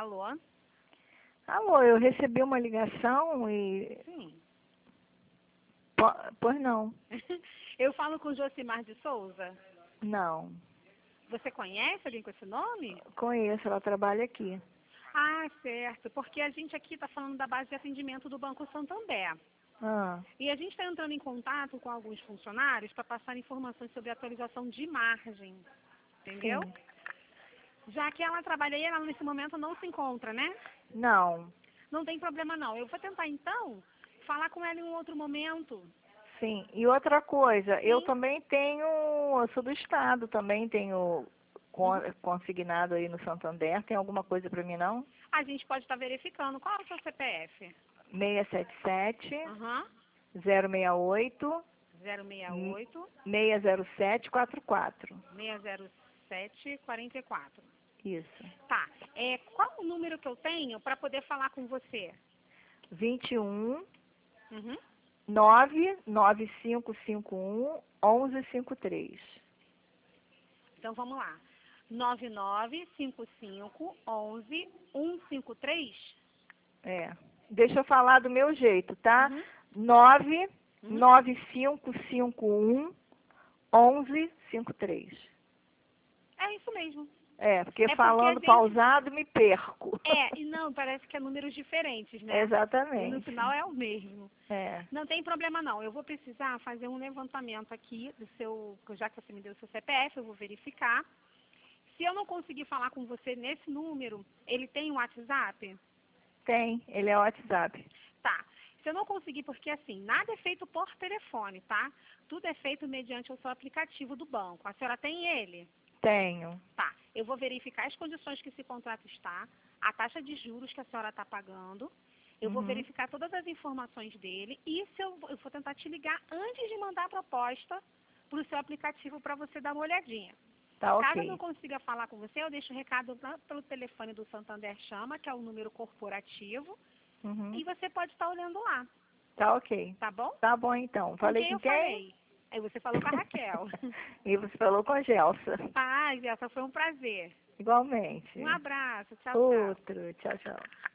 Alô? Alô, eu recebi uma ligação e... Sim. Pois não. Eu falo com Josimar de Souza. Não. Você conhece alguém com esse nome? Conheço, ela trabalha aqui. Ah, certo. Porque a gente aqui está falando da base de atendimento do Banco Santander. Ah, E a gente está entrando em contato com alguns funcionários para passar informações sobre a atualização de margem. Entendeu? sim. Já que ela trabalha aí, ela nesse momento não se encontra, né? Não. Não tem problema não. Eu vou tentar então falar com ela em um outro momento. Sim. E outra coisa, eu Sim. também tenho... Eu sou do estado, também tenho consignado aí no Santander. Tem alguma coisa para mim, não? A gente pode estar verificando. Qual é o seu CPF? 677 Aham. 068 068 607 44. 607 44. Isso. Tá. Qual o número que eu tenho para poder falar com você? 21 Uhum. 99551 1153. Então vamos lá. 9955 11 153. É. Deixa eu falar do meu jeito, tá? Uhum. Uhum. 99551 1153. É isso mesmo. É, porque É porque a falando gente. pausado me perco. E não, parece que é números diferentes, né? E no Exatamente. final é o mesmo. É. Não tem problema não. Eu vou precisar fazer um levantamento aqui do seu, já que você me deu o seu CPF, eu vou verificar. Se eu não conseguir falar com você nesse número, ele tem um WhatsApp? Tem, ele é WhatsApp. Tá. Se eu não conseguir, porque assim, nada é feito por telefone, tá? Tudo é feito mediante o seu aplicativo do banco. A senhora tem ele? Tenho. Tá. Eu vou verificar as condições que esse contrato está, a taxa de juros que a senhora está pagando. Eu vou Uhum. verificar todas as informações dele e se eu vou tentar te ligar antes de mandar a proposta para o seu aplicativo para você dar uma olhadinha. Tá Caso eu não ok. consiga falar com você, eu deixo o recado pelo telefone do Santander Chama, que é o número corporativo, Uhum. e você pode estar olhando lá, Tá ok. tá bom? Tá bom então. Com Falei quem com eu quem? falei? Aí você falou com a Raquel. E você falou com a Gelsa. Paz, essa foi um prazer. Um Igualmente. abraço, tchau, tchau. Outro. Tchau, tchau.